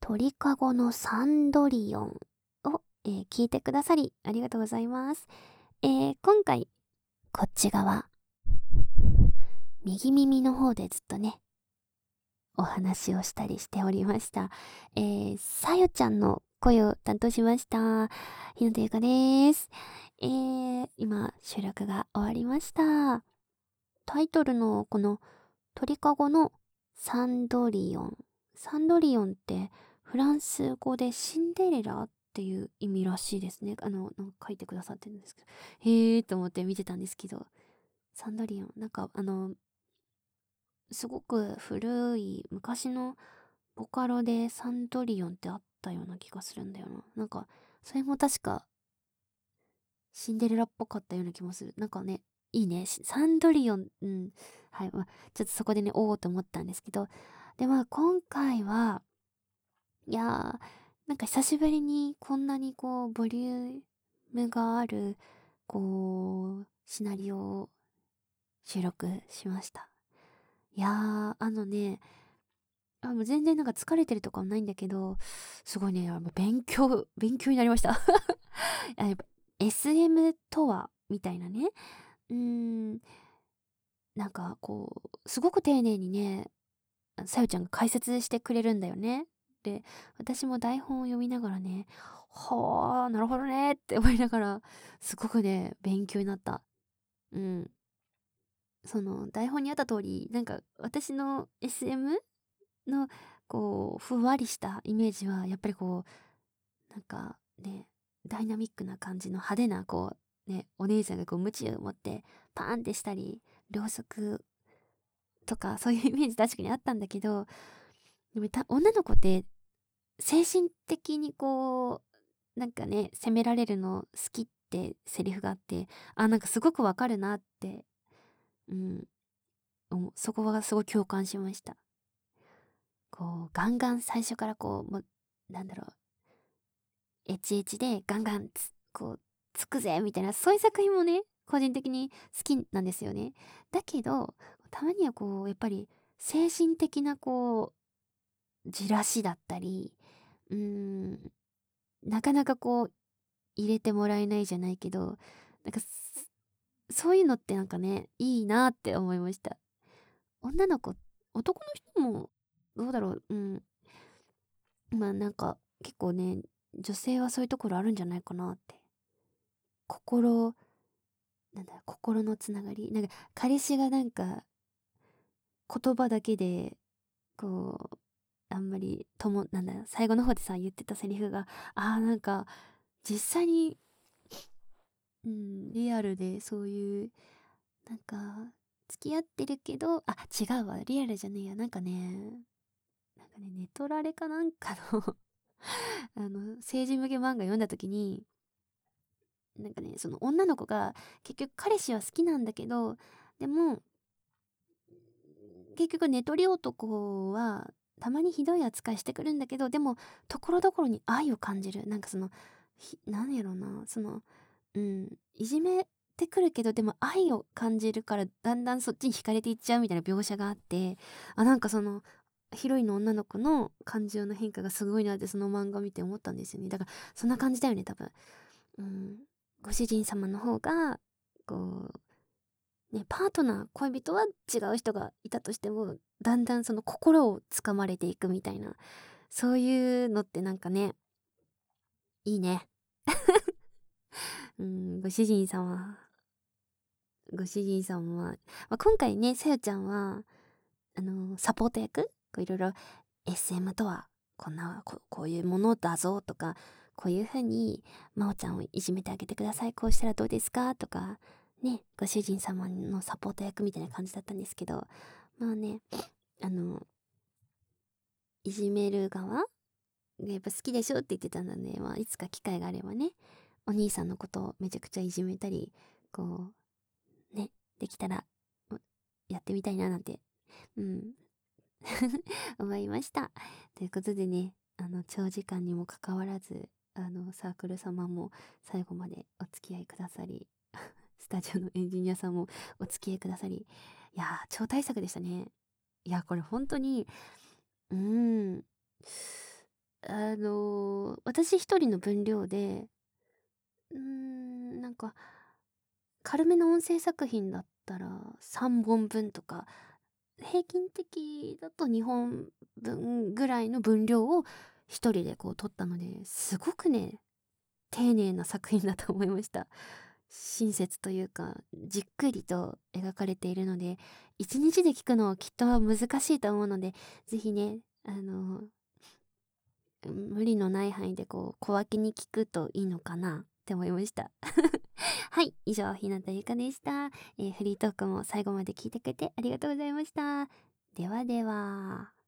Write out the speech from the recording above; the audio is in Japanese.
鳥かごのサンドリオンを、聞いてくださりありがとうございます。今回こっち側右耳の方でずっとねお話をしたりしておりました。さよちゃんの声を担当しました。ひなとゆかです。今収録が終わりました。タイトルのこの鳥かごのサンドリオン。サンドリオンってフランス語でシンデレラっていう意味らしいですね。なんか書いてくださってるんですけど。へーと思って見てたんですけど。サンドリオン。なんかすごく古い昔のボカロでサンドリオンってあったような気がするんだよな。なんか、それも確かシンデレラっぽかったような気もする。なんかね、いいね。サンドリオン、うん。はい。まあ、ちょっとそこでね、おーと思ったんですけど。で、まあ、今回は、いやー、なんか久しぶりにこんなにこう、ボリュームがある、こう、シナリオを収録しました。いやー、もう全然なんか疲れてるとかはないんだけど、すごいね、勉強になりました。やっぱ SM とは、みたいなね。うーん、なんかこう、すごく丁寧にね、さよちゃんが解説してくれるんだよね。で、私も台本を読みながらね、はあ、なるほどねって思いながら、すごくね、勉強になった。うん。その台本にあった通り、なんか私の SM のこうふんわりしたイメージはやっぱりこうなんかねダイナミックな感じの派手なこうねお姉さんがこう鞭を持ってパーンってしたり両足とかそういうイメージ確かにあったんだけど、でも女の子って精神的にこうなんかね責められるの好きってセリフがあって、なんかすごくわかるなって、うん、そこはすごい共感しました。こうガンガン最初からこうもうなんだろうエチエチでガンガンこうつくぜみたいなそういう作品もね個人的に好きなんですよね。だけどたまにはこうやっぱり精神的なこうじらしだったり、うーんなかなかこう入れてもらえないじゃないけど、なんかそういうのってなんかねいいなって思いました。女の子男の人もどうだろう、まあなんか結構ね女性はそういうところあるんじゃないかなって。心心のつながりなんか彼氏がなんか言葉だけでこうあんまり最後の方でさ言ってたセリフがなんか実際にリアルでそういうなんか付き合ってるけど違うわリアルじゃねえやネトラレかなんかの政治向け漫画読んだ時になんかねその女の子が結局彼氏は好きなんだけどでも結局寝取り男はたまにひどい扱いしてくるんだけどでもところどころに愛を感じるなんかなんやろないじめてくるけどでも愛を感じるからだんだんそっちに惹かれていっちゃうみたいな描写があってなんかヒロインの女の子の感情の変化がすごいなってその漫画見て思ったんですよね。だからそんな感じだよね多分。ご主人様の方がこね、パートナー、恋人は違う人がいたとしても、だんだんその心をつかまれていくみたいな、そういうのってなんかね、いいね。ご主人様、ご主人様は、今回ね、さよちゃんは、サポート役いろいろ SM とは、こういうものだぞとか、こういう風に、真央ちゃんをいじめてあげてください。こうしたらどうですかとか、ね、ご主人様のサポート役みたいな感じだったんですけど、まあね、あの、いじめる側がやっぱ好きでしょって言ってたので、いつか機会があればね、お兄さんのことをめちゃくちゃいじめたり、こね、できたら、やってみたいななんて、うん、思いました。ということでね、長時間にもかかわらず、サークル様も最後までお付き合いくださり、スタジオのエンジニアさんもお付き合いくださり、いやー、超大作でしたね。いや、これ本当に、うーん、 私一人の分量で、なんか、軽めの音声作品だったら3本分とか、平均的だと2本分ぐらいの分量を一人でこう撮ったので、すごくね、丁寧な作品だと思いました。親切というか、じっくりと描かれているので、一日で聞くのはきっと難しいと思うので、ぜひね、無理のない範囲でこう小分けに聞くといいのかなって思いました。はい、以上、日向ゆかでした。フリートークも最後まで聞いてくれてありがとうございました。ではでは。